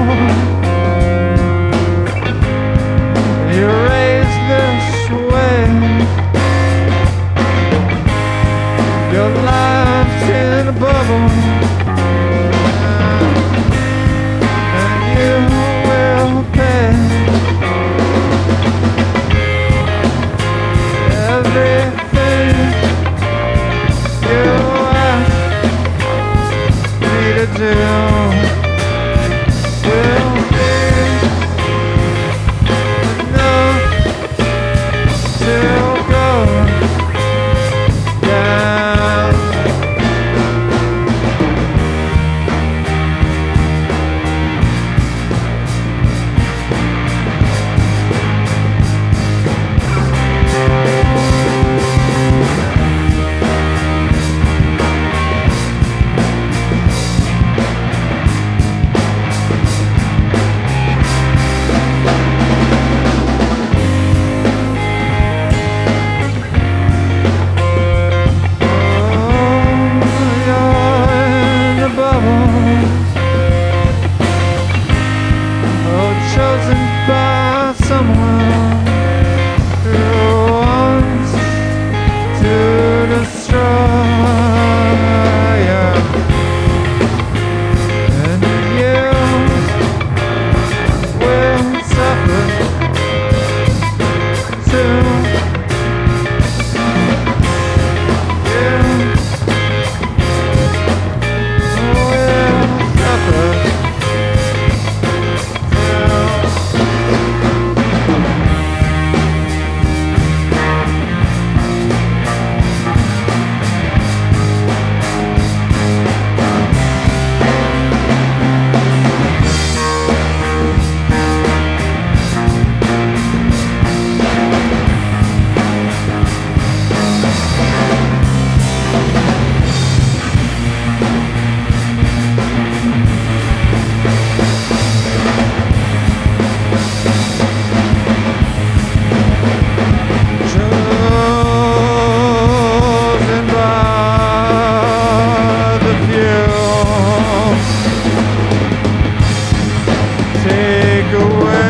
You're raised this way. Your life's in a bubble, and you will pay everything you ask me to do. Will be enough to go down. Chosen by someone who wants to destroy you, and you will suffer too. You will suffer. Chosen by the few, take away